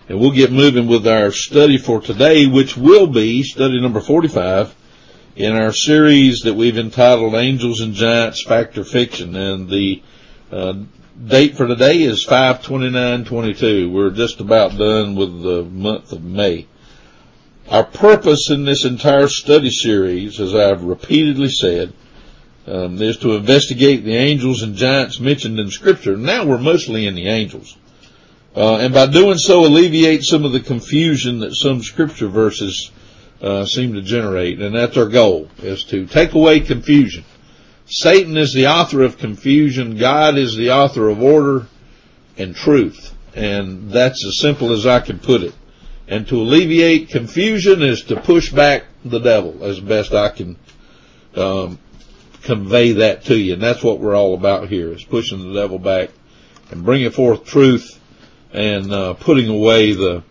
And we'll get moving with our study for today, which will be study number 45 in our series that we've entitled Angels and Giants, Fact or Fiction. And the date for today is 5/29/22. We're just about done with the month of May. Our purpose in this entire study series, as I've repeatedly said, is to investigate the angels and giants mentioned in Scripture. Now we're mostly in the angels. And by doing so, alleviate some of the confusion that some Scripture verses seem to generate. And that's our goal, is to take away confusion. Satan is the author of confusion. God is the author of order and truth. And that's as simple as I can put it. And to alleviate confusion is to push back the devil as best I can convey that to you. And that's what we're all about here, is pushing the devil back and bringing forth truth and putting away the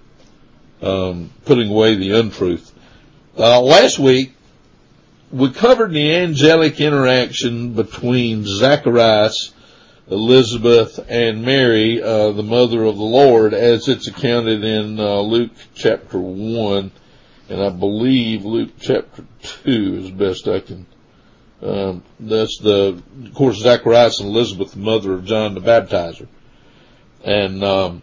untruth. Last week we covered the angelic interaction between Zacharias, Elizabeth, and Mary, the mother of the Lord, as it's accounted in Luke chapter 1, and I believe Luke chapter 2 is best I can. That's of course, Zacharias and Elizabeth, the mother of John the Baptizer. And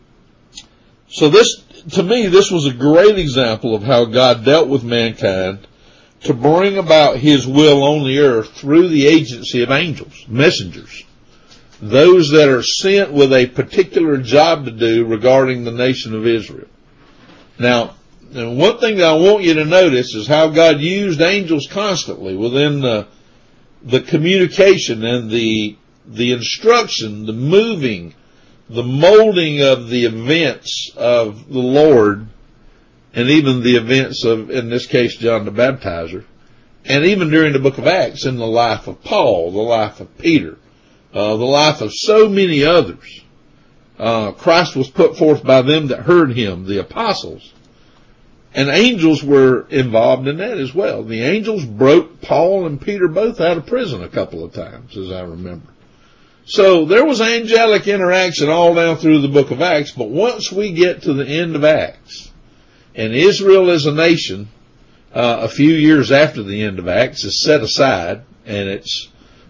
so this, to me, this was a great example of how God dealt with mankind to bring about His will on the earth through the agency of angels, messengers, those that are sent with a particular job to do regarding the nation of Israel. Now, one thing that I want you to notice is how God used angels constantly within the communication and the instruction, the moving, the molding of the events of the Lord, and even the events of, in this case, John the Baptizer, and even during the book of Acts in the life of Paul, the life of Peter, the life of so many others. Christ was put forth by them that heard Him, the apostles. And angels were involved in that as well. The angels broke Paul and Peter both out of prison a couple of times, as I remember. So there was angelic interaction all down through the book of Acts, but once we get to the end of Acts, and Israel as a nation, a few years after the end of Acts, is set aside, and it's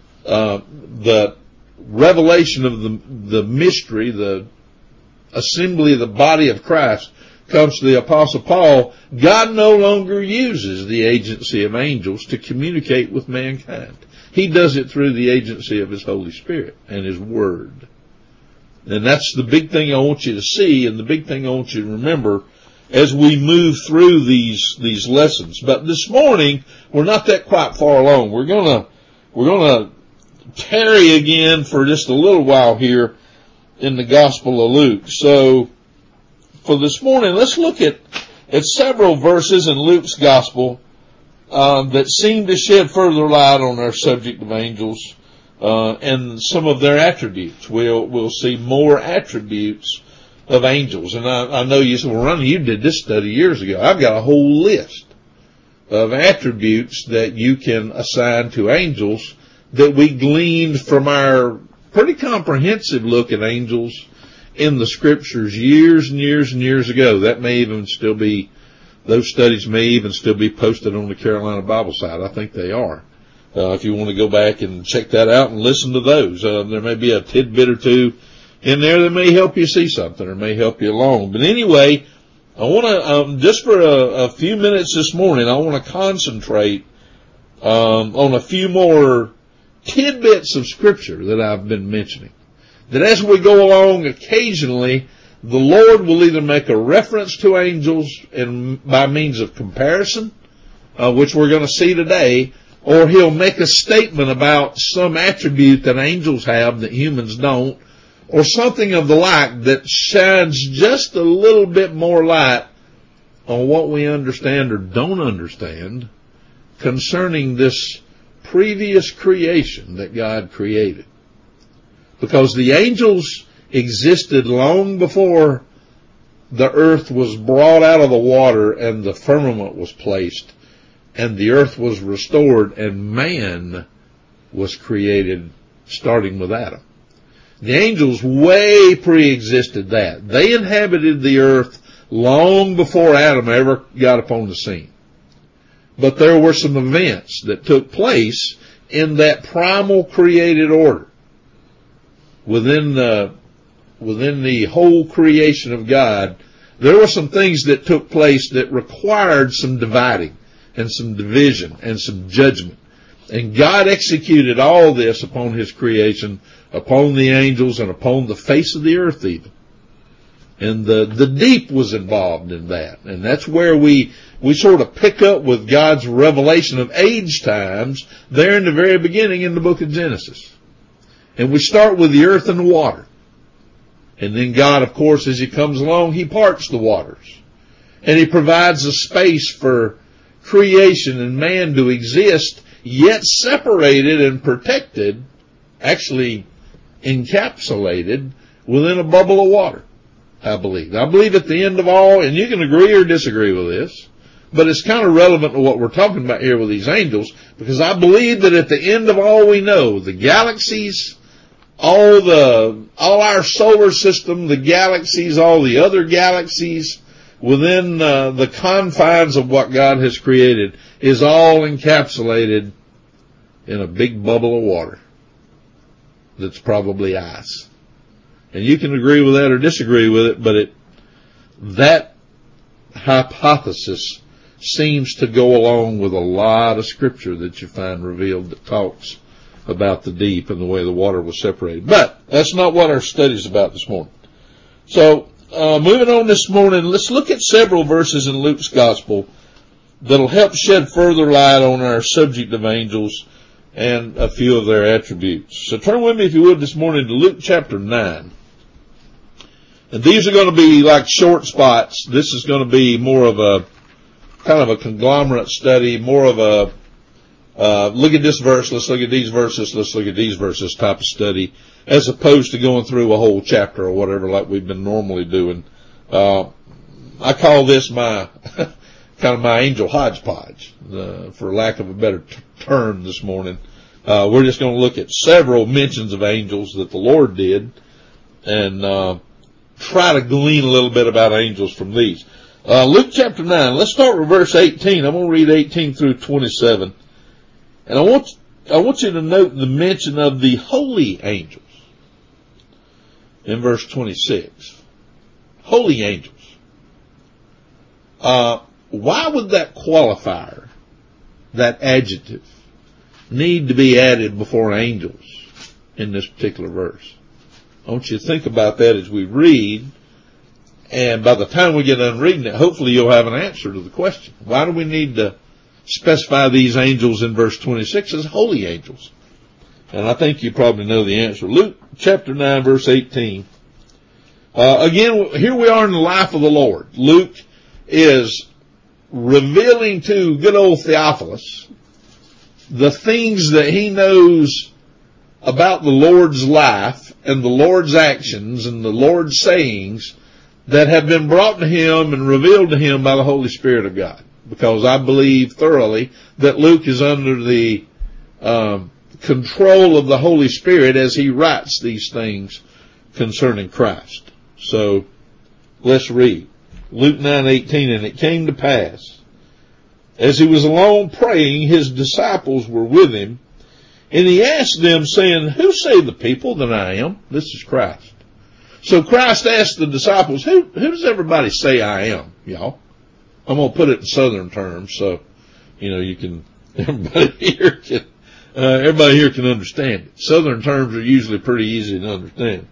the revelation of the mystery, the assembly of the body of Christ, comes to the Apostle Paul. God no longer uses the agency of angels to communicate with mankind. He does it through the agency of His Holy Spirit and His Word. And that's the big thing I want you to see, and the big thing I want you to remember as we move through these lessons. But this morning, we're not that quite far along. We're gonna tarry again for just a little while here in the Gospel of Luke. So, for this morning, let's look at several verses in Luke's Gospel that seem to shed further light on our subject of angels and some of their attributes. We'll see more attributes of angels. And I know you said, well, Ronnie, you did this study years ago. I've got a whole list of attributes that you can assign to angels that we gleaned from our pretty comprehensive look at angels in the Scriptures years and years and years ago. That may even still be, those studies may even still be posted on the Carolina Bible site. I think they are. If you want to go back and check that out and listen to those, there may be a tidbit or two in there that may help you see something or may help you along. But anyway, I want to, just for a few minutes this morning, I want to concentrate on a few more tidbits of Scripture that I've been mentioning. That as we go along, occasionally, the Lord will either make a reference to angels and by means of comparison, which we're going to see today, or He'll make a statement about some attribute that angels have that humans don't, or something of the like that shines just a little bit more light on what we understand or don't understand concerning this previous creation that God created. Because the angels existed long before the earth was brought out of the water and the firmament was placed and the earth was restored and man was created, starting with Adam. The angels way pre-existed that. They inhabited the earth long before Adam ever got upon the scene. But there were some events that took place in that primal created order. Within the whole creation of God, there were some things that took place that required some dividing and some division and some judgment. And God executed all this upon His creation, upon the angels, and upon the face of the earth even. And the deep was involved in that. And that's where we sort of pick up with God's revelation of age times there in the very beginning in the book of Genesis. And we start with the earth and the water. And then God, of course, as He comes along, He parts the waters. And He provides a space for creation and man to exist, yet separated and protected, actually encapsulated within a bubble of water, I believe. I believe at the end of all, and you can agree or disagree with this, but it's kind of relevant to what we're talking about here with these angels, because I believe that at the end of all we know, the galaxies, all our solar system, the galaxies, all the other galaxies within the confines of what God has created is all encapsulated in a big bubble of water that's probably ice. And you can agree with that or disagree with it, but that hypothesis seems to go along with a lot of scripture that you find revealed that talks about the deep and the way the water was separated. But that's not what our study's about this morning. So, moving on this morning, let's look at several verses in Luke's gospel that'll help shed further light on our subject of angels and a few of their attributes. So turn with me, if you would, this morning to Luke chapter 9. And these are going to be like short spots. This is going to be more of a kind of a conglomerate study, more of a look at this verse, let's look at these verses, let's look at these verses type of study, as opposed to going through a whole chapter or whatever like we've been normally doing. I call this my kind of my angel hodgepodge, for lack of a better term this morning. We're just going to look at several mentions of angels that the Lord did and try to glean a little bit about angels from these. Luke chapter 9, let's start with verse 18. I'm going to read 18 through 27. And I want you to note the mention of the holy angels in verse 26. Holy angels. Why would that qualifier, that adjective, need to be added before angels in this particular verse? I want you to think about that as we read, and by the time we get done reading it, hopefully you'll have an answer to the question. Why do we need to specify these angels in verse 26 as holy angels? And I think you probably know the answer. Luke chapter 9 verse 18. Again, here we are in the life of the Lord. Luke is revealing to good old Theophilus the things that he knows about the Lord's life and the Lord's actions and the Lord's sayings that have been brought to him and revealed to him by the Holy Spirit of God. Because I believe thoroughly that Luke is under the control of the Holy Spirit as he writes these things concerning Christ. So let's read. Luke 9:18, and it came to pass, as he was alone praying, his disciples were with him, and he asked them, saying, Who say the people that I am? This is Christ. So Christ asked the disciples, Who does everybody say I am, y'all? I'm going to put it in southern terms, so, everybody here can understand it. Southern terms are usually pretty easy to understand.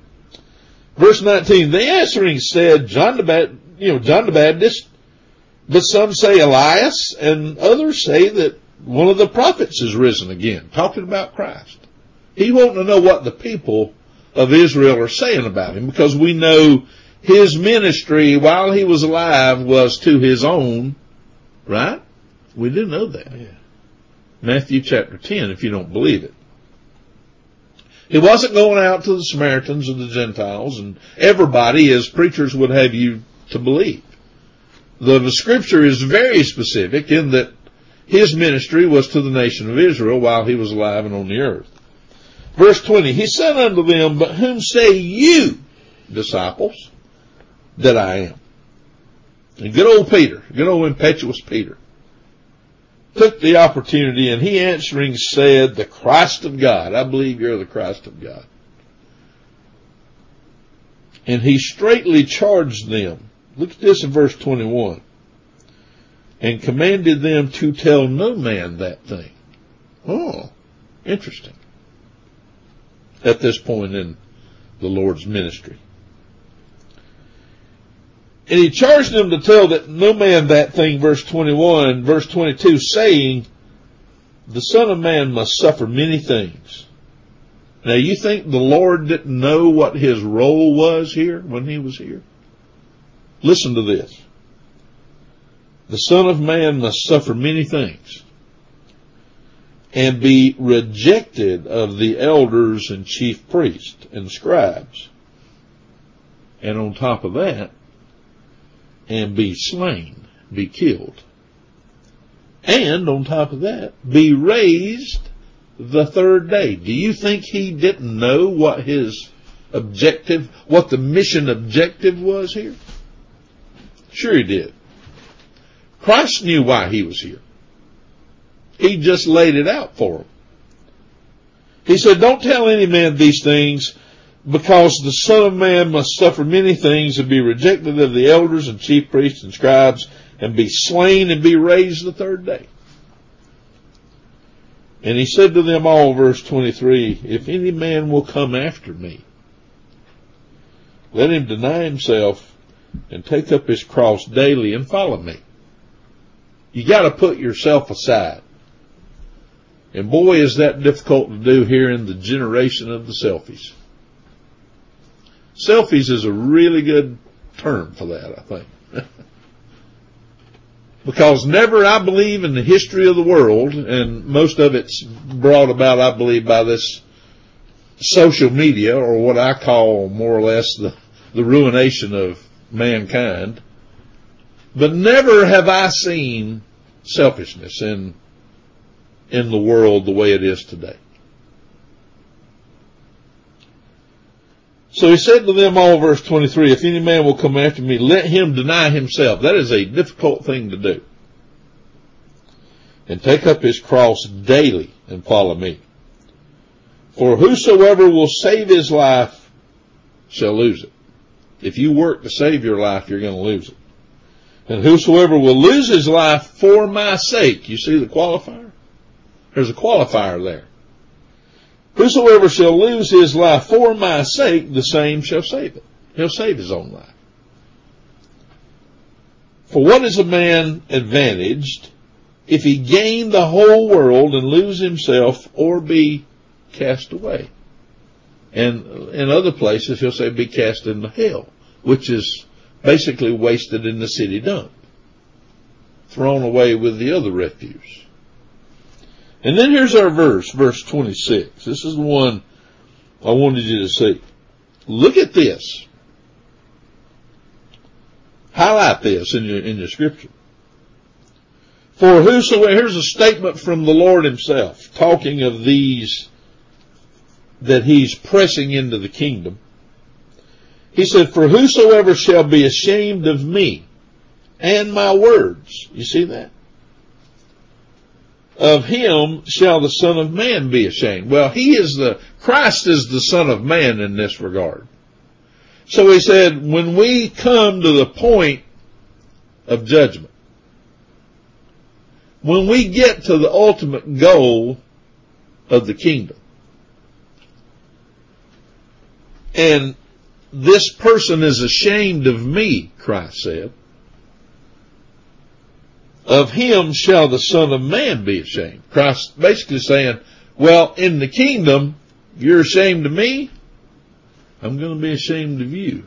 Verse 19, they answering said, John the Baptist, but some say Elias, and others say that one of the prophets is risen again, talking about Christ. He wanted to know what the people of Israel are saying about him, because we know his ministry while he was alive was to his own, right? We do know that. Yeah. Matthew chapter 10, if you don't believe it. He wasn't going out to the Samaritans and the Gentiles and everybody, as preachers would have you to believe. The scripture is very specific in that his ministry was to the nation of Israel while he was alive and on the earth. Verse 20, he said unto them, but whom say you, disciples, that I am? And good old Peter, good old impetuous Peter, took the opportunity, and he answering said, the Christ of God. I believe you're the Christ of God. And he straightly charged them. Look at this in verse 21. And commanded them to tell no man that thing. Oh, interesting. At this point in the Lord's ministry. And he charged them to tell that no man that thing, verse 21, verse 22, saying, the Son of Man must suffer many things. Now you think the Lord didn't know what his role was here when he was here? Listen to this. The Son of Man must suffer many things and be rejected of the elders and chief priests and scribes. And on top of that, and be slain, be killed. And on top of that, be raised the third day. Do you think he didn't know what his objective, what the mission objective was here? Sure he did. Christ knew why he was here. He just laid it out for him. He said, don't tell any man these things, because the Son of Man must suffer many things and be rejected of the elders and chief priests and scribes and be slain and be raised the third day. And he said to them all, verse 23, if any man will come after me, let him deny himself and take up his cross daily and follow me. You got to put yourself aside. And boy, is that difficult to do here in the generation of the selfies. Selfies is a really good term for that, I think. Because never, I believe, in the history of the world, and most of it's brought about, I believe, by this social media, or what I call more or less the ruination of mankind. But never have I seen selfishness in the world the way it is today. So he said to them all, verse 23, if any man will come after me, let him deny himself. That is a difficult thing to do. And take up his cross daily and follow me. For whosoever will save his life shall lose it. If you work to save your life, you're going to lose it. And whosoever will lose his life for my sake, you see the qualifier? There's a qualifier there. Whosoever shall lose his life for my sake, the same shall save it. He'll save his own life. For what is a man advantaged if he gain the whole world and lose himself or be cast away? And in other places he'll say be cast into hell, which is basically wasted in the city dump, thrown away with the other refuse. And then here's our verse, verse 26. This is the one I wanted you to see. Look at this. Highlight this in your scripture. For whosoever, here's a statement from the Lord himself, talking of these that he's pressing into the kingdom. He said, for whosoever shall be ashamed of me and my words. You see that? Of him shall the Son of Man be ashamed. Well, Christ is the Son of Man in this regard. So he said, when we come to the point of judgment, when we get to the ultimate goal of the kingdom, and this person is ashamed of me, Christ said, of him shall the Son of Man be ashamed. Christ basically saying, well, in the kingdom, you're ashamed of me, I'm going to be ashamed of you.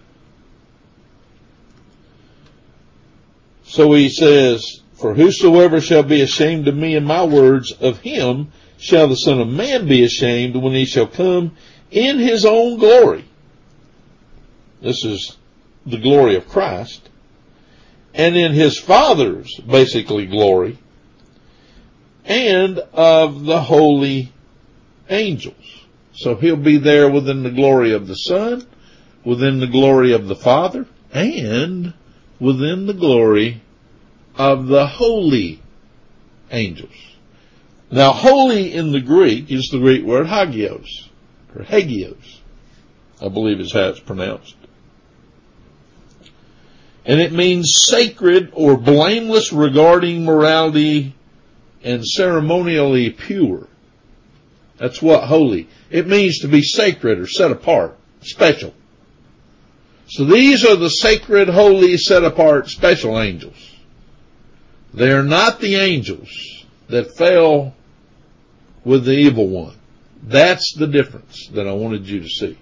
So he says, for whosoever shall be ashamed of me and my words, of him shall the Son of Man be ashamed when he shall come in his own glory. This is the glory of Christ. And in his Father's, basically, glory, and of the holy angels. So he'll be there within the glory of the Son, within the glory of the Father, and within the glory of the holy angels. Now, holy in the Greek is the Greek word hagios, or hagios, I believe is how it's pronounced. And it means sacred or blameless regarding morality and ceremonially pure. That's what holy. It means to be sacred or set apart, special. So these are the sacred, holy, set apart, special angels. They are not the angels that fell with the evil one. That's the difference that I wanted you to see.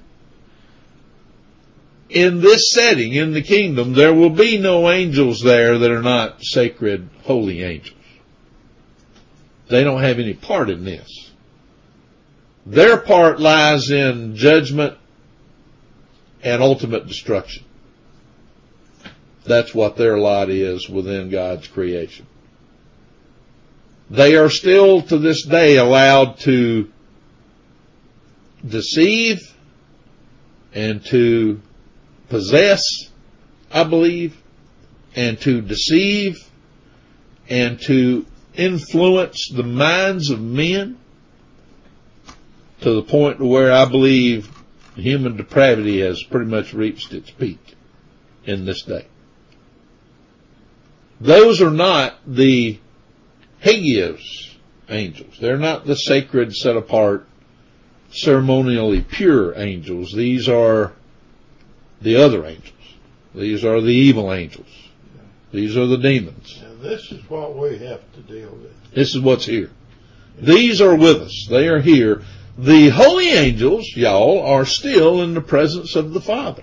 In this setting, in the kingdom, there will be no angels there that are not sacred, holy angels. They don't have any part in this. Their part lies in judgment and ultimate destruction. That's what their lot is within God's creation. They are still to this day allowed to deceive and to possess, I believe, and to deceive and to influence the minds of men to the point where I believe human depravity has pretty much reached its peak in this day. Those are not the hagios angels. They're not the sacred, set apart, ceremonially pure angels. These are the other angels. These are the evil angels. These are the demons. And this is what we have to deal with. This is what's here. These are with us. They are here. The holy angels, y'all, are still in the presence of the Father.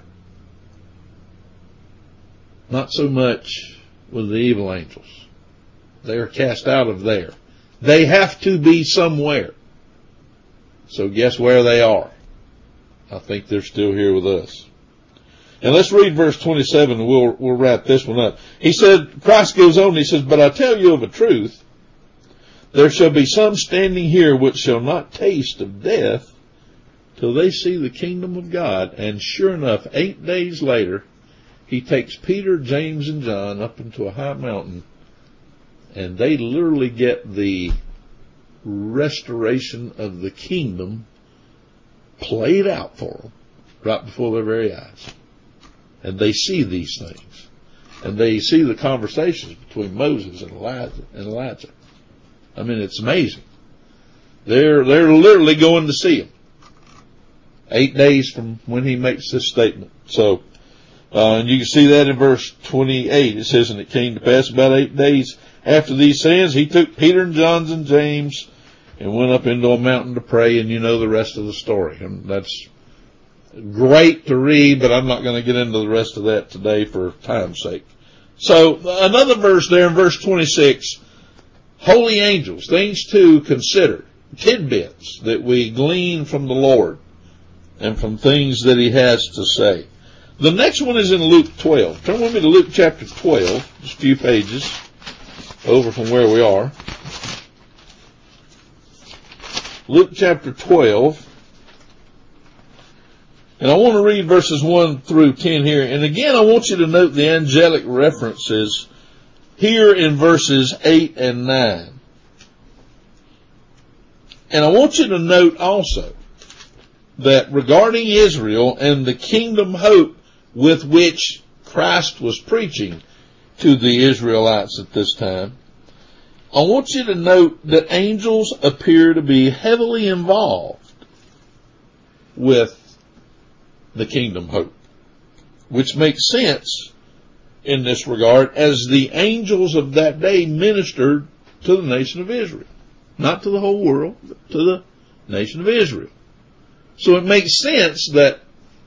Not so much with the evil angels. They are cast out of there. They have to be somewhere. So guess where they are? I think they're still here with us. And let's read verse 27 and we'll wrap this one up. He said, Christ goes on, he says, but I tell you of a truth, there shall be some standing here which shall not taste of death till they see the kingdom of God. And sure enough, 8 days later, he takes Peter, James, and John up into a high mountain, and they literally get the restoration of the kingdom played out for them right before their very eyes. And they see these things. And they see the conversations between Moses and Elijah. I mean, it's amazing. They're literally going to see him. 8 days from when he makes this statement. So, and you can see that in verse 28. It says, and it came to pass about 8 days after these sayings, he took Peter and John and James and went up into a mountain to pray, and you know the rest of the story. And that's great to read, but I'm not going to get into the rest of that today for time's sake. So, another verse there in verse 26, holy angels, things to consider, tidbits that we glean from the Lord and from things that he has to say. The next one is in Luke 12. Turn with me to Luke chapter 12, just a few pages over from where we are. Luke chapter 12. And I want to read verses 1 through 10 here. And again, I want you to note the angelic references here in verses 8 and 9. And I want you to note also that regarding Israel and the kingdom hope with which Christ was preaching to the Israelites at this time, I want you to note that angels appear to be heavily involved with the kingdom hope, which makes sense in this regard, as the angels of that day ministered to the nation of Israel. Not to the whole world, but to the nation of Israel. So it makes sense that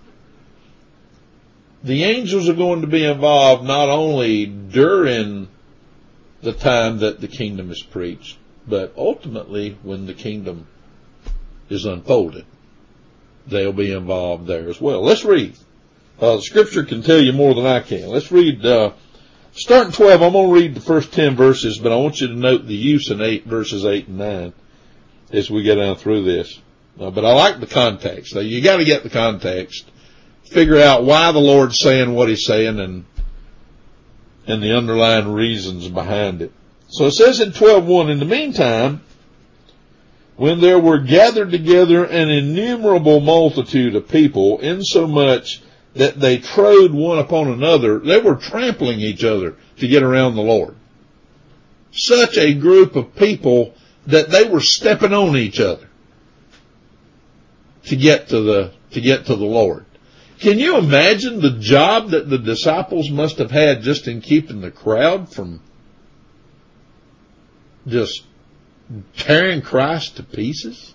the angels are going to be involved not only during the time that the kingdom is preached, but ultimately when the kingdom is unfolded. They'll be involved there as well. Let's read. The scripture can tell you more than I can. Let's read, starting 12, I'm going to read the first 10 verses, but I want you to note the use in verses 8 and 9 as we get down through this. But I like the context. You got to get the context, figure out why the Lord's saying what he's saying, and the underlying reasons behind it. So it says in 12:1, in the meantime, when there were gathered together an innumerable multitude of people, insomuch that they trode one upon another, they were trampling each other to get around the Lord. Such a group of people that they were stepping on each other to get to the Lord. Can you imagine the job that the disciples must have had just in keeping the crowd from just tearing Christ to pieces?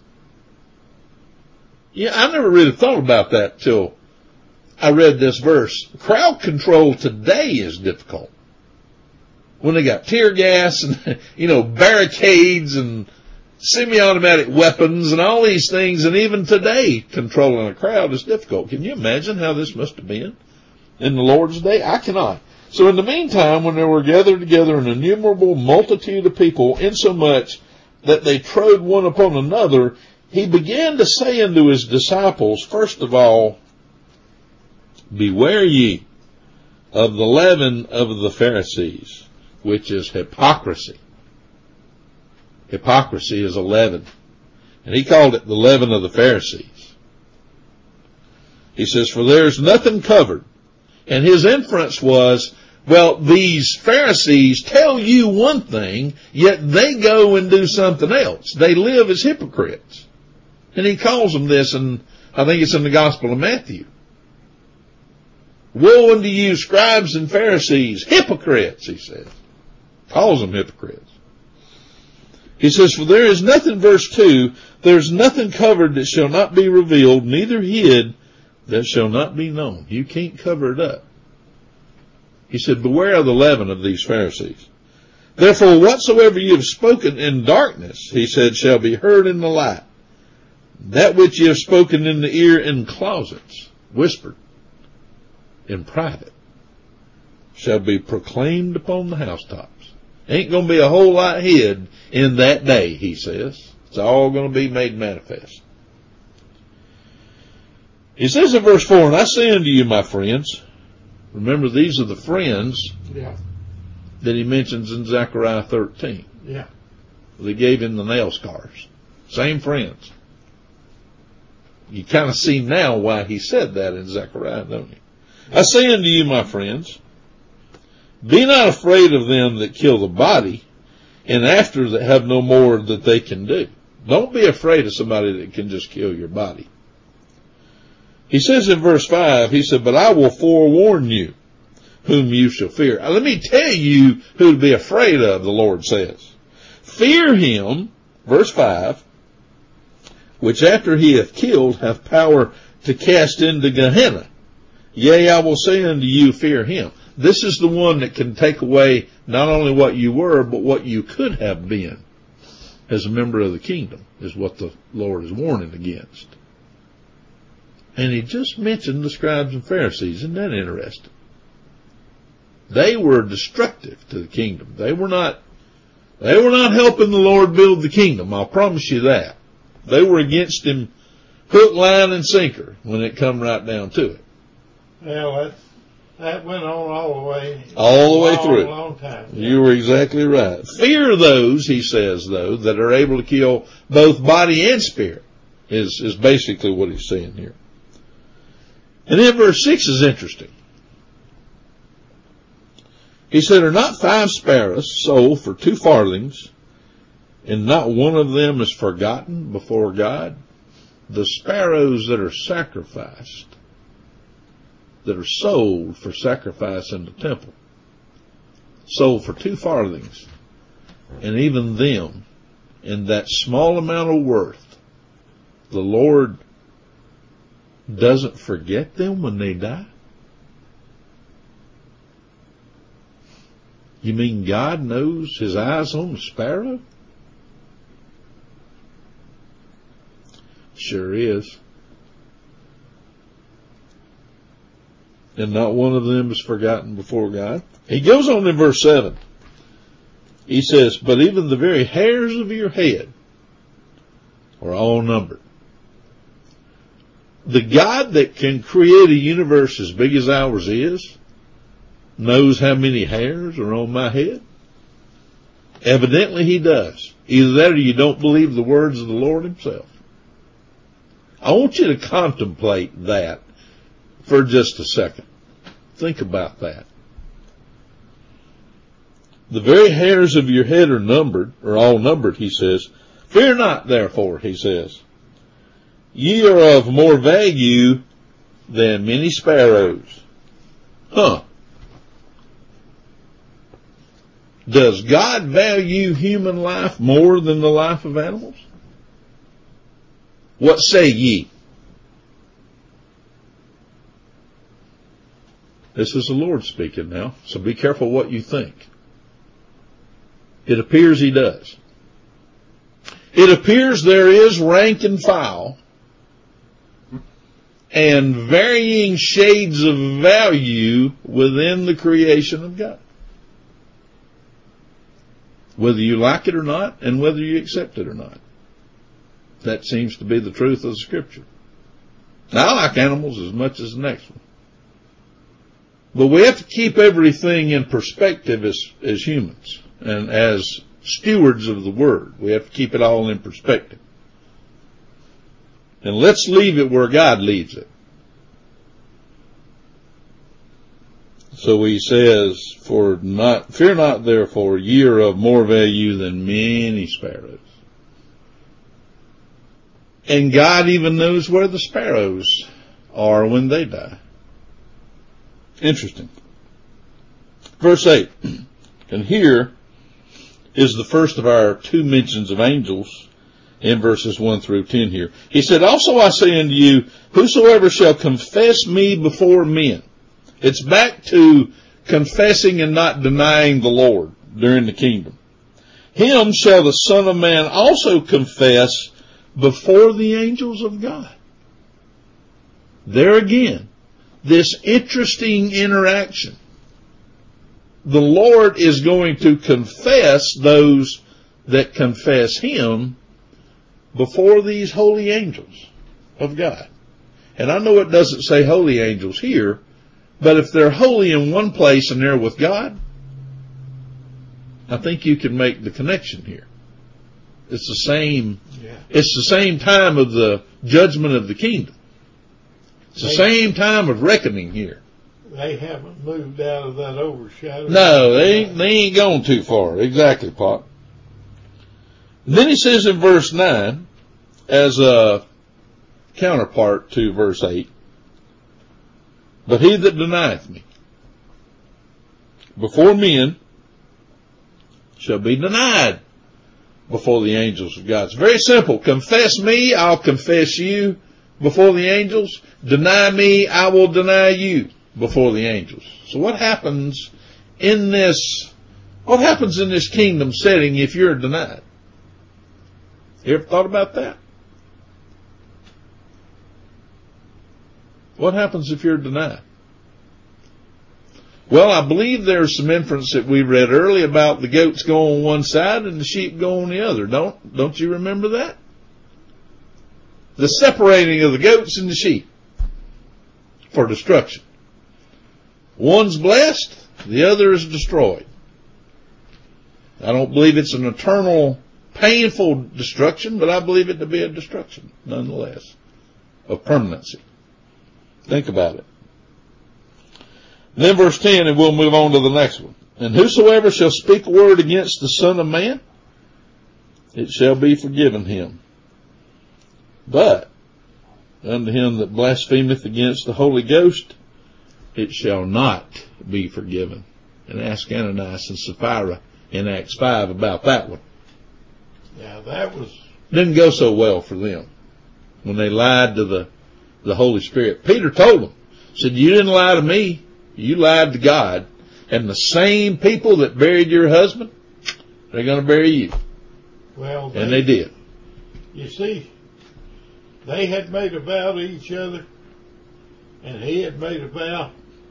Yeah, I never really thought about that till I read this verse. Crowd control today is difficult. When they got tear gas and, barricades and semi-automatic weapons and all these things, and even today, controlling a crowd is difficult. Can you imagine how this must have been in the Lord's day? I cannot. So in the meantime, when there were gathered together an innumerable multitude of people, insomuch that they trode one upon another, he began to say unto his disciples, first of all, beware ye of the leaven of the Pharisees, which is hypocrisy. Hypocrisy is a leaven. And he called it the leaven of the Pharisees. He says, for there's nothing covered. And his inference was, well, these Pharisees tell you one thing, yet they go and do something else. They live as hypocrites. And he calls them this, and I think it's in the Gospel of Matthew. Woe unto you, scribes and Pharisees, hypocrites, he says. Calls them hypocrites. He says, for there is nothing, verse 2, there's nothing covered that shall not be revealed, neither hid that shall not be known. You can't cover it up. He said, beware of the leaven of these Pharisees. Therefore, whatsoever you have spoken in darkness, he said, shall be heard in the light. That which you have spoken in the ear in closets, whispered, in private, shall be proclaimed upon the housetops. Ain't going to be a whole lot hid in that day, he says. It's all going to be made manifest. He says in verse 4, and I say unto you, my friends, remember these are the friends that he mentions in Zechariah 13. Yeah. They gave him the nail scars. Same friends. You kind of see now why he said that in Zechariah, don't you? I say unto you, my friends, be not afraid of them that kill the body, and after that have no more that they can do. Don't be afraid of somebody that can just kill your body. He says in verse 5, he said, but I will forewarn you whom you shall fear. Now, let me tell you who to be afraid of, the Lord says. Fear him, verse 5, which after he hath killed hath power to cast into Gehenna. Yea, I will say unto you, fear him. This is the one that can take away not only what you were, but what you could have been as a member of the kingdom, is what the Lord is warning against. And he just mentioned the scribes and Pharisees. Isn't that interesting? They were destructive to the kingdom. They were not helping the Lord build the kingdom. I'll promise you that. They were against him hook, line, and sinker when it come right down to it. Well, that went on all the way through. A long time. You were exactly right. Fear those, he says, though, that are able to kill both body and spirit, is basically what he's saying here. And then verse 6 is interesting. He said, are not 5 sparrows sold for 2 farthings, and not one of them is forgotten before God? The sparrows that are sacrificed, that are sold for sacrifice in the temple, sold for 2 farthings, and even them, in that small amount of worth, the Lord doesn't forget them when they die? You mean God knows his eyes on the sparrow? Sure is. And not one of them is forgotten before God. He goes on in verse 7. He says, but even the very hairs of your head are all numbered. The God that can create a universe as big as ours is knows how many hairs are on my head? Evidently he does. Either that or you don't believe the words of the Lord himself. I want you to contemplate that for just a second. Think about that. The very hairs of your head are all numbered, he says. Fear not, therefore, he says. Ye are of more value than many sparrows. Does God value human life more than the life of animals? What say ye? This is the Lord speaking now, so be careful what you think. It appears he does. It appears there is rank and file and varying shades of value within the creation of God. Whether you like it or not, and whether you accept it or not. That seems to be the truth of the Scripture. Now, I like animals as much as the next one. But we have to keep everything in perspective as humans and as stewards of the Word. We have to keep it all in perspective. And let's leave it where God leaves it. So he says, fear not therefore, ye are of more value than many sparrows. And God even knows where the sparrows are when they die. Interesting. Verse 8. And here is the first of our two mentions of angels in verses 1 through 10 here. He said, also I say unto you, whosoever shall confess me before men. It's back to confessing and not denying the Lord during the kingdom. Him shall the Son of Man also confess before the angels of God. There again, this interesting interaction. The Lord is going to confess those that confess him before these holy angels of God. And I know it doesn't say holy angels here, but if they're holy in one place and they're with God, I think you can make the connection here. It's the same. Yeah. It's the same time of the judgment of the kingdom. It's the same time of reckoning here. They haven't moved out of that overshadow. No, they ain't gone too far. Exactly, Pop. And then he says in verse 9, as a counterpart to verse 8, but he that denieth me before men shall be denied before the angels of God. It's very simple. Confess me, I'll confess you before the angels. Deny me, I will deny you before the angels. So what happens in this kingdom setting if you're denied? You ever thought about that? What happens if you're denied? Well, I believe there's some inference that we read early about the goats go on one side and the sheep go on the other. Don't you remember that? The separating of the goats and the sheep for destruction. One's blessed, the other is destroyed. I don't believe it's an eternal, painful destruction, but I believe it to be a destruction, nonetheless, of permanency. Think about it. Then verse 10, and we'll move on to the next one. And whosoever shall speak a word against the Son of Man, it shall be forgiven him. But unto him that blasphemeth against the Holy Ghost, it shall not be forgiven. And ask Ananias and Sapphira in Acts 5 about that one. Yeah, that was... Didn't go so well for them when they lied to the Holy Spirit. Peter told them, said, you didn't lie to me, you lied to God. And the same people that buried your husband, they're going to bury you. Well, and they did. You see, they had made a vow to each other, and he had made a vow.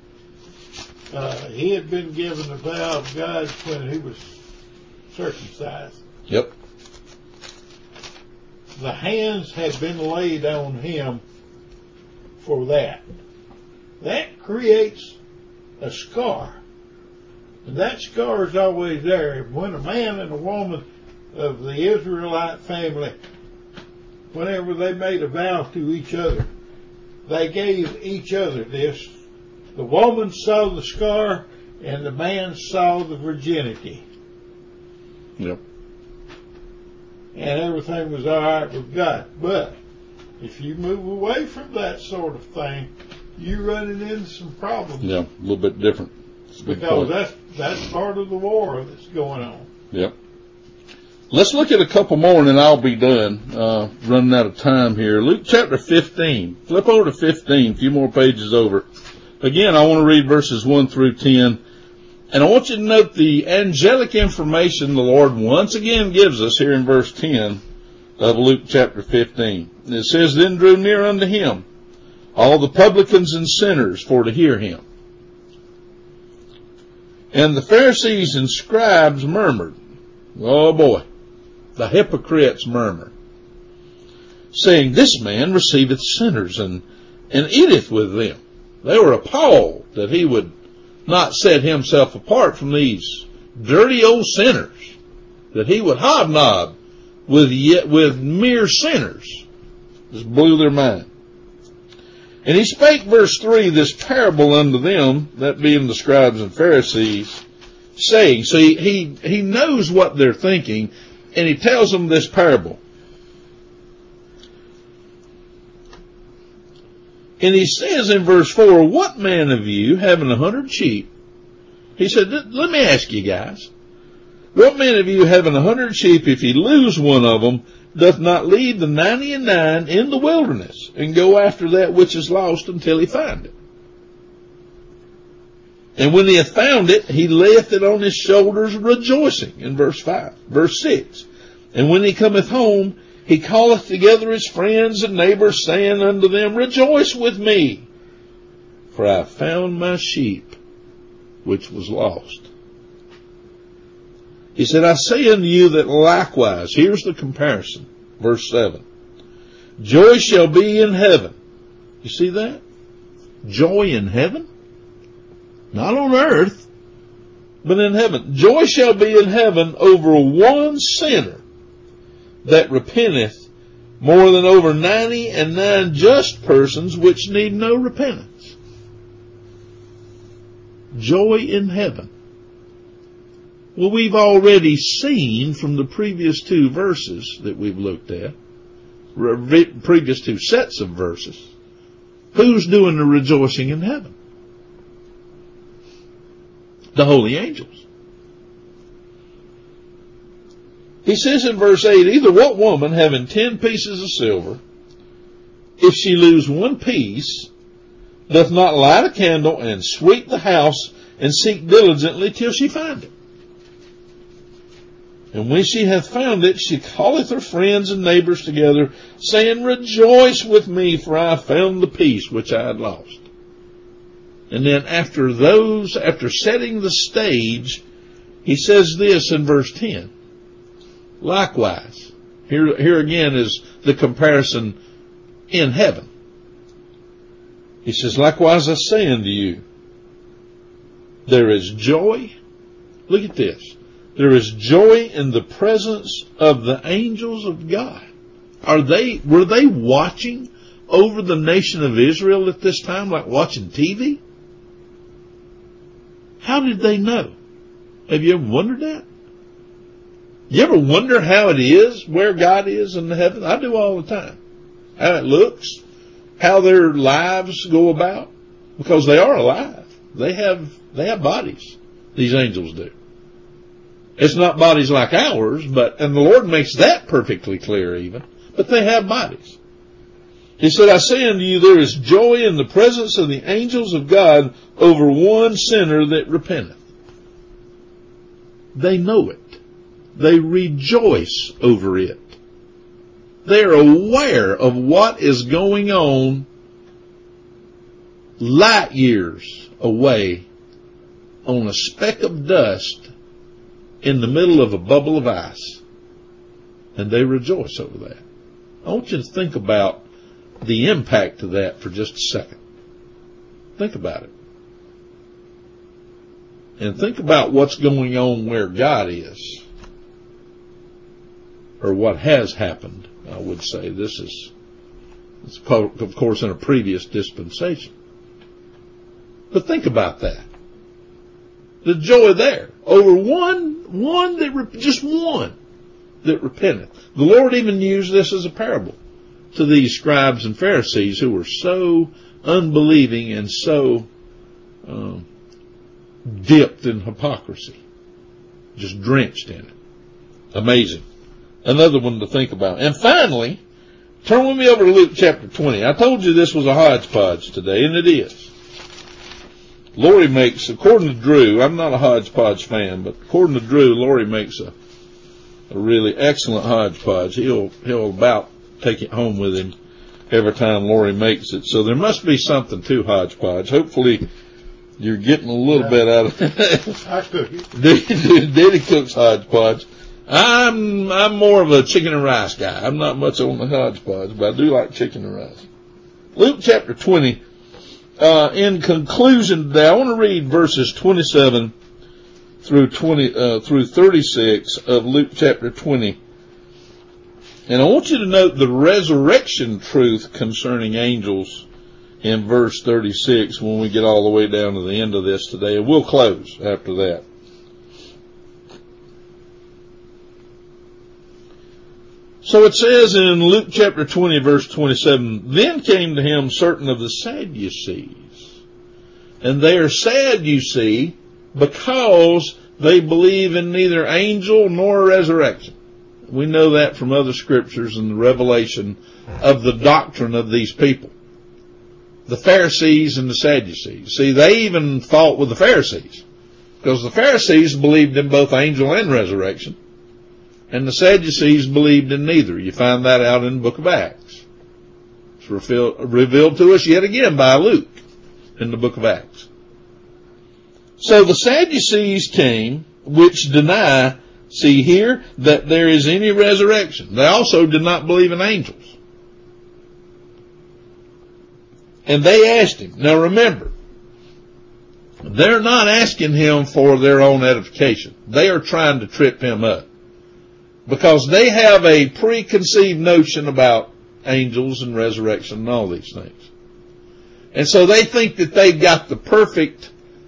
He had been given a vow of God when he was circumcised. Yep. The hands had been laid on him for that. That creates a scar. And that scar is always there. When a man and a woman of the Israelite family, whenever they made a vow to each other, they gave each other this. The woman saw the scar and the man saw the virginity. Yep. And everything was all right with God. But if you move away from that sort of thing, you're running into some problems. Yeah, a little bit different. Because that's part of the war that's going on. Yep. Let's look at a couple more and then I'll be done. Running out of time here. Luke chapter 15. Flip over to 15, a few more pages over. Again, I want to read verses 1 through 10. And I want you to note the angelic information the Lord once again gives us here in verse 10 of Luke chapter 15. It says, Then drew near unto him all the publicans and sinners for to hear him. And the Pharisees and scribes murmured. Oh boy, the hypocrites murmured, saying, This man receiveth sinners and eateth with them. They were appalled that he would not set himself apart from these dirty old sinners, that he would hobnob with mere sinners. Just blew their mind. And he spake, verse 3, this parable unto them, that being the scribes and Pharisees, saying, so he knows what they're thinking, and he tells them this parable. And he says in verse 4, What man of you, having 100 sheep, he said, let me ask you guys, what man of you, having 100 sheep, if he lose one of them, doth not leave the 99 in the wilderness, and go after that which is lost until he find it? And when he hath found it, he layeth it on his shoulders, rejoicing, in verse 5. Verse 6, And when he cometh home, he calleth together his friends and neighbors, saying unto them, Rejoice with me, for I have found my sheep which was lost. He said, I say unto you that likewise, here's the comparison, verse 7, joy shall be in heaven. You see that? Joy in heaven? Not on earth, but in heaven. Joy shall be in heaven over one sinner that repenteth, more than over 99 just persons which need no repentance. Joy in heaven. Well, we've already seen from the previous two verses that we've looked at, previous two sets of verses, who's doing the rejoicing in heaven? The holy angels. He says in verse 8, Either what woman, having 10 pieces of silver, if she lose one piece, doth not light a candle and sweep the house and seek diligently till she find it? And when she hath found it, she calleth her friends and neighbors together, saying, Rejoice with me, for I have found the piece which I had lost. And then after setting the stage, he says this in verse 10. Likewise, here again is the comparison in heaven. He says, Likewise I say unto you, there is joy. Look at this. There is joy in the presence of the angels of God. Were they watching over the nation of Israel at this time, like watching TV? How did they know? Have you ever wondered that? You ever wonder how it is, where God is in the heaven? I do all the time. How it looks, how their lives go about, because they are alive. They have bodies. These angels do. It's not bodies like ours, and the Lord makes that perfectly clear even, but they have bodies. He said, I say unto you, there is joy in the presence of the angels of God over one sinner that repenteth. They know it. They rejoice over it. They're aware of what is going on light years away on a speck of dust in the middle of a bubble of ice. And they rejoice over that. I want you to think about the impact of that for just a second. Think about it. And think about what's going on where God is. Or what has happened, I would say. It's of course in a previous dispensation. But think about that. The joy there. Over just one that repenteth. The Lord even used this as a parable to these scribes and Pharisees who were so unbelieving and so dipped in hypocrisy. Just drenched in it. Amazing. Another one to think about. And finally, turn with me over to Luke chapter 20. I told you this was a hodgepodge today, and it is. Lori makes, according to Drew, I'm not a hodgepodge fan, but according to Drew, Lori makes a really excellent hodgepodge. He'll about take it home with him every time Lori makes it. So there must be something to hodgepodge. Hopefully you're getting a little bit out of it. I cook it. Daddy cooks hodgepodge. I'm more of a chicken and rice guy. I'm not much on the hodgepodge, but I do like chicken and rice. Luke chapter 20. In conclusion today, I want to read verses 27 through 36 of Luke chapter 20. And I want you to note the resurrection truth concerning angels in verse 36 when we get all the way down to the end of this today. And we'll close after that. So it says in Luke chapter 20 verse 27, Then came to him certain of the Sadducees. And they are sad, you see, because they believe in neither angel nor resurrection. We know that from other scriptures and the revelation of the doctrine of these people. The Pharisees and the Sadducees. See, they even fought with the Pharisees, because the Pharisees believed in both angel and resurrection. And the Sadducees believed in neither. You find that out in the book of Acts. It's revealed to us yet again by Luke in the book of Acts. So the Sadducees came, which deny, see here, that there is any resurrection. They also did not believe in angels. And they asked him. Now remember, they're not asking him for their own edification. They are trying to trip him up, because they have a preconceived notion about angels and resurrection and all these things. And so they think that they've got the perfect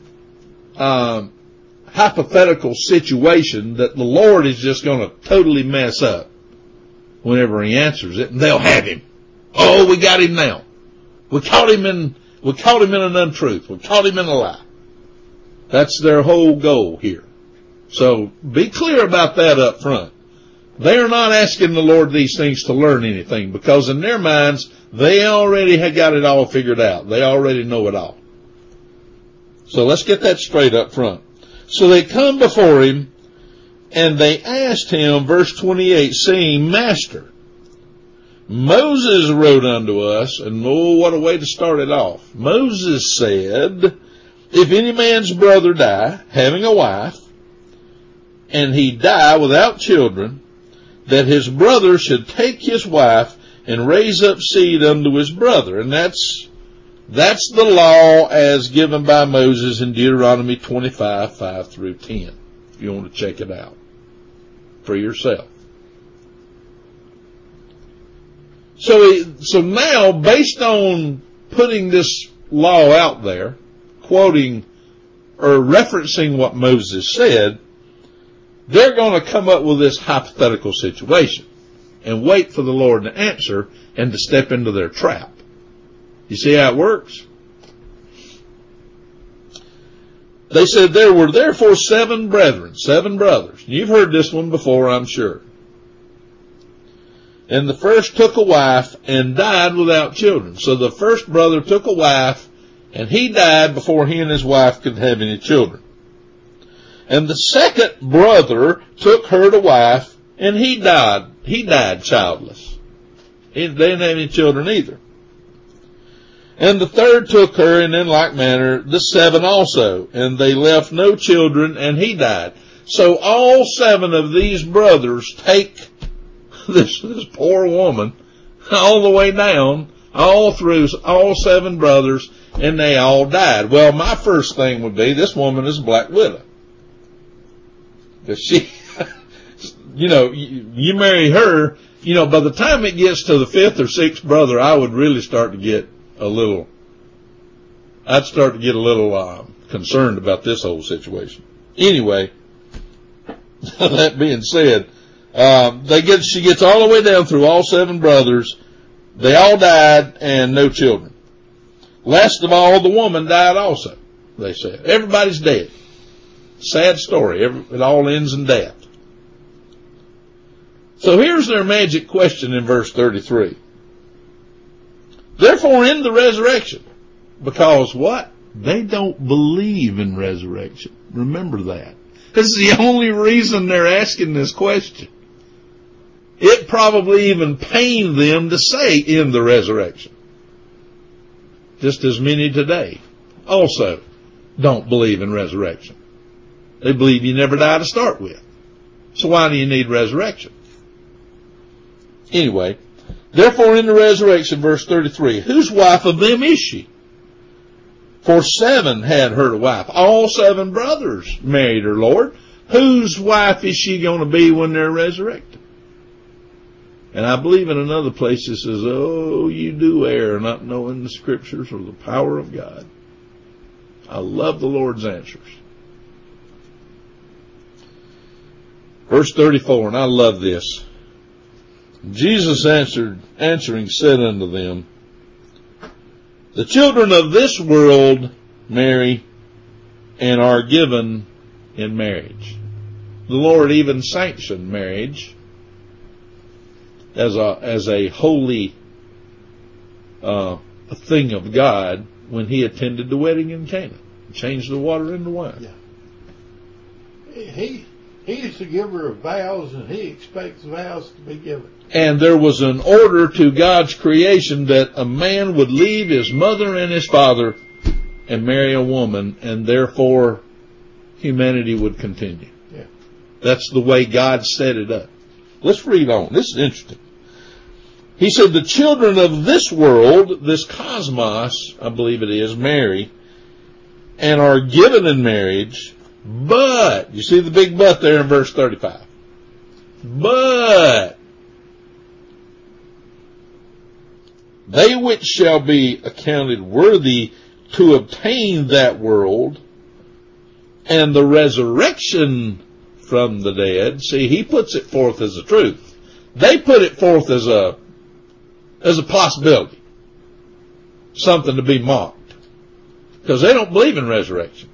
hypothetical situation that the Lord is just going to totally mess up whenever he answers it, and they'll have him. Oh, we got him now. We caught him in an untruth. We caught him in a lie. That's their whole goal here. So be clear about that up front. They are not asking the Lord these things to learn anything, because in their minds, they already had got it all figured out. They already know it all. So let's get that straight up front. So they come before him, and they asked him, verse 28, saying, Master, Moses wrote unto us, and oh, what a way to start it off. Moses said, If any man's brother die, having a wife, and he die without children, that his brother should take his wife and raise up seed unto his brother. And that's the law as given by Moses in Deuteronomy 25, 5 through 10. If you want to check it out for yourself. So now, based on putting this law out there, quoting or referencing what Moses said, they're going to come up with this hypothetical situation and wait for the Lord to answer and to step into their trap. You see how it works? They said there were therefore 7 brethren, 7 brothers. You've heard this one before, I'm sure. And the first took a wife and died without children. So the first brother took a wife and he died before he and his wife could have any children. And the second brother took her to wife, and he died childless. They didn't have any children either. And the third took her, and in like manner the 7 also, and they left no children, and he died. So all 7 of these brothers take this poor woman all the way down all through all 7 brothers, and they all died. Well, my first thing would be, this woman is a black widow. Because she, you marry her, by the time it gets to the 5th or 6th brother, I would really start to get a little concerned about this whole situation. Anyway, that being said, she gets all the way down through all 7 brothers. They all died and no children. Last of all, the woman died also, they said. Everybody's dead. Sad story. It all ends in death. So here's their magic question in verse 33. Therefore in the resurrection, because what? They don't believe in resurrection. Remember that. This is the only reason they're asking this question. It probably even pained them to say in the resurrection. Just as many today also don't believe in resurrection. They believe you never die to start with. So why do you need resurrection? Anyway, therefore in the resurrection, verse 33, whose wife of them is she? For 7 had her wife. All 7 brothers married her, Lord. Whose wife is she going to be when they're resurrected? And I believe in another place it says, oh, you do err, not knowing the scriptures or the power of God. I love the Lord's answers. Verse 34, and I love this. Jesus answering said unto them, the children of this world marry and are given in marriage. The Lord even sanctioned marriage as a holy thing of God when he attended the wedding in Cana. Changed the water into wine. Yeah. He's the giver of vows, and he expects vows to be given. And there was an order to God's creation that a man would leave his mother and his father and marry a woman, and therefore humanity would continue. Yeah. That's the way God set it up. Let's read on. This is interesting. He said, the children of this world, this cosmos, I believe it is, marry and are given in marriage, but, you see the big but there in verse 35. But they which shall be accounted worthy to obtain that world and the resurrection from the dead. See, he puts it forth as a truth. They put it forth as a possibility. Something to be mocked. Because they don't believe in resurrection.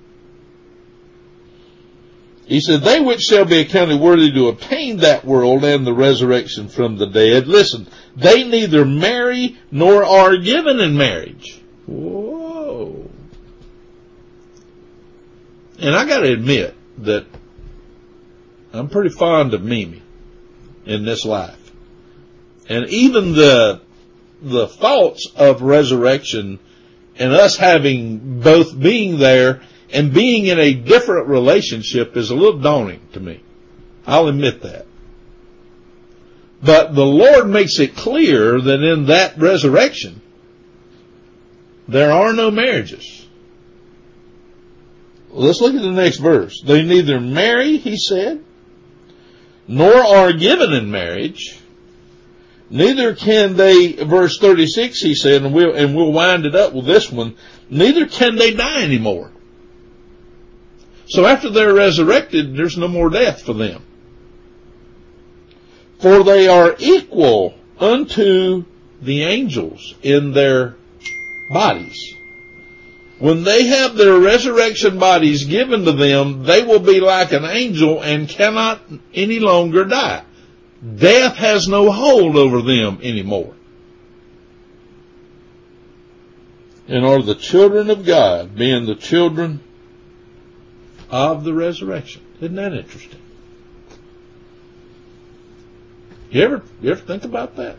He said, they which shall be accounted worthy to obtain that world and the resurrection from the dead. Listen, they neither marry nor are given in marriage. Whoa. And I got to admit that I'm pretty fond of Mimi in this life. And even the thoughts of resurrection and us having both being there and being in a different relationship is a little daunting to me. I'll admit that. But the Lord makes it clear that in that resurrection, there are no marriages. Let's look at the next verse. They neither marry, he said, nor are given in marriage. Neither can they, verse 36, he said, and we'll wind it up with this one, neither can they die anymore. So after they're resurrected, there's no more death for them. For they are equal unto the angels in their bodies. When they have their resurrection bodies given to them, they will be like an angel and cannot any longer die. Death has no hold over them anymore. And are the children of God, being the children of the resurrection. Isn't that interesting? You ever think about that?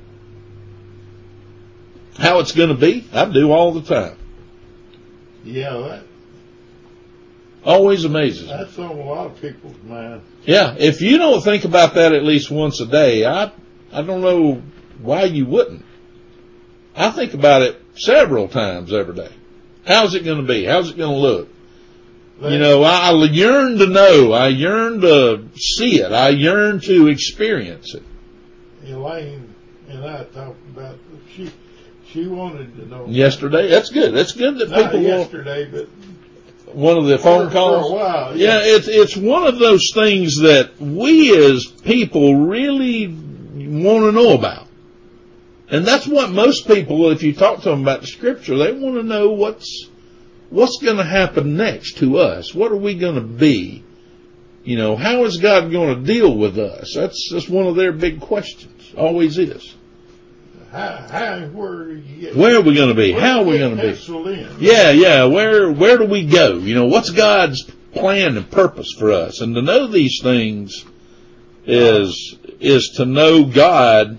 How it's going to be? I do all the time. Yeah, that always amazes me. That's on a lot of people's mind. Yeah, if you don't think about that at least once a day, I don't know why you wouldn't. I think about it several times every day. How's it going to be? How's it going to look? You know, I yearn to know. I yearn to see it. I yearn to experience it. Elaine and I talked about she wanted to know. Yesterday? That's good. That's good that Not people yesterday, but one of the phone calls. For a while, yeah, it's one of those things that we as people really want to know about. And that's what most people, if you talk to them about the scripture, they want to know what's going to happen next to us. What are we going to be? You know, how is God going to deal with us? That's one of their big questions. Always is. Where are we going to be? How are we going to be? Yeah. Where do we go? You know, what's God's plan and purpose for us? And to know these things is to know God.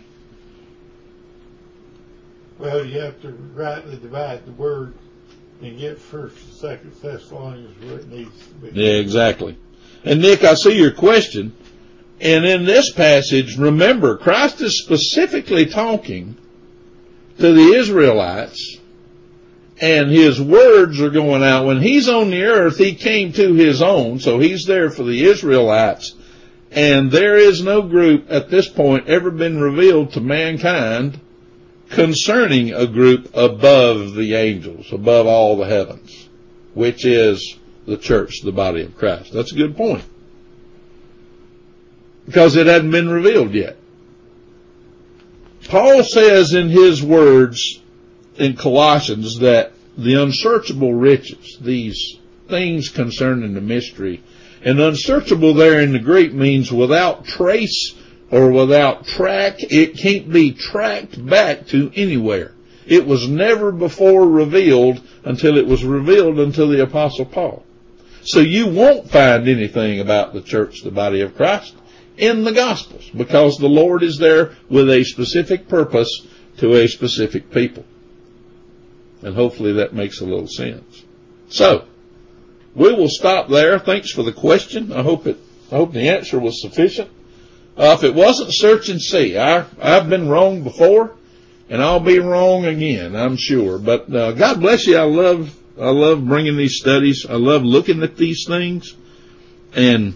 Well, you have to rightly divide the word and get 1st and 2nd Thessalonians where it needs to be. Yeah, exactly. And Nick, I see your question. And in this passage, remember, Christ is specifically talking to the Israelites, and his words are going out. When he's on the earth, he came to his own, so he's there for the Israelites. And there is no group at this point ever been revealed to mankind concerning a group above the angels, above all the heavens, which is the church, the body of Christ. That's a good point. Because it hadn't been revealed yet. Paul says in his words in Colossians that the unsearchable riches, these things concerning the mystery, and unsearchable there in the Greek means without trace or without track. It can't be tracked back to anywhere. It was never before revealed until it was revealed unto the Apostle Paul. So you won't find anything about the church, the body of Christ, in the Gospels, because the Lord is there with a specific purpose to a specific people. And hopefully that makes a little sense. So, we will stop there. Thanks for the question. I hope the answer was sufficient. If it wasn't, search and see. I've been wrong before, and I'll be wrong again, I'm sure. But God bless you. I love bringing these studies. I love looking at these things. And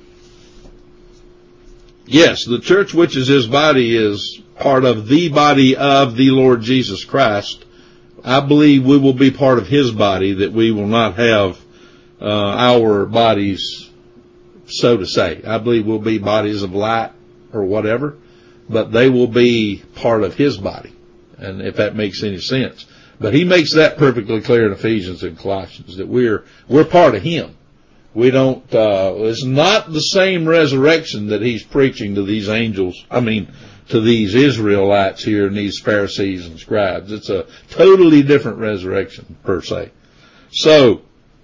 yes, the church, which is his body, is part of the body of the Lord Jesus Christ. I believe we will be part of his body, that we will not have our bodies, so to say. I believe we'll be bodies of light or whatever, but they will be part of his body, and if that makes any sense. But he makes that perfectly clear in Ephesians and Colossians, that we're part of him. We don't, it's not the same resurrection that he's preaching to these angels, to these Israelites here and these Pharisees and scribes. It's a totally different resurrection, per se. So,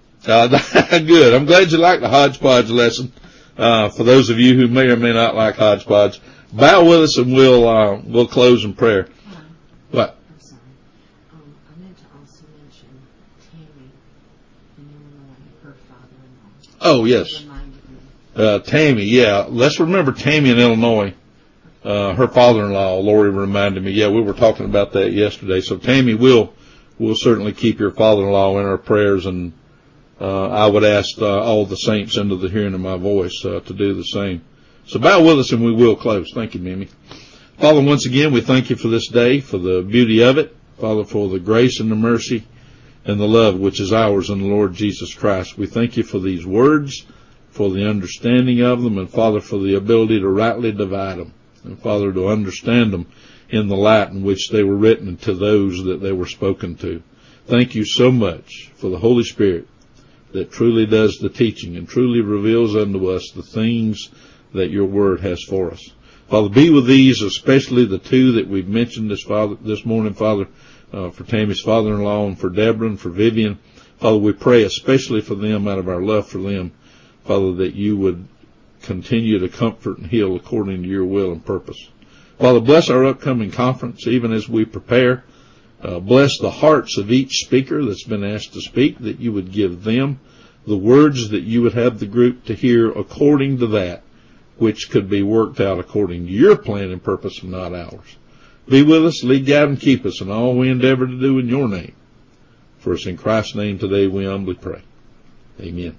good. I'm glad you liked the hodgepodge lesson. For those of you who may or may not like hodgepodge, bow with us and we'll close in prayer. What? I'm sorry. I meant to also mention Tammy in Illinois, her father-in-law. Oh, yes. Tammy, yeah. Let's remember Tammy in Illinois. Her father-in-law, Lori, reminded me. Yeah, we were talking about that yesterday. So Tammy, we'll certainly keep your father-in-law in our prayers, and I would ask all the saints under the hearing of my voice to do the same. So bow with us and we will close. Thank you, Mimi. Father, once again, we thank you for this day, for the beauty of it. Father, for the grace and the mercy and the love which is ours in the Lord Jesus Christ. We thank you for these words, for the understanding of them, and Father, for the ability to rightly divide them. And Father, to understand them in the light in which they were written to those that they were spoken to. Thank you so much for the Holy Spirit that truly does the teaching and truly reveals unto us the things that your word has for us. Father, be with these, especially the two that we've mentioned this morning, Father, for Tammy's father-in-law and for Deborah and for Vivian. Father, we pray especially for them out of our love for them, Father, that you would continue to comfort and heal according to your will and purpose. Father, bless our upcoming conference even as we prepare. Bless the hearts of each speaker that's been asked to speak, that you would give them the words that you would have the group to hear according to that which could be worked out according to your plan and purpose and not ours. Be with us, lead, guide, and keep us in all we endeavor to do in your name. For us in Christ's name today we humbly pray. Amen.